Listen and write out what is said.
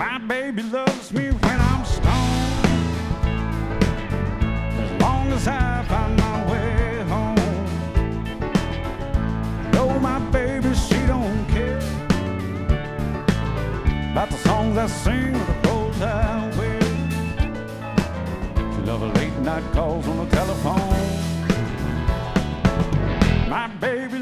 My baby loves me when I'm stoned, as long as I find my way home. No, my baby, she don't care about the songs I sing or the clothes I wear. She loves late night calls on the telephone. My baby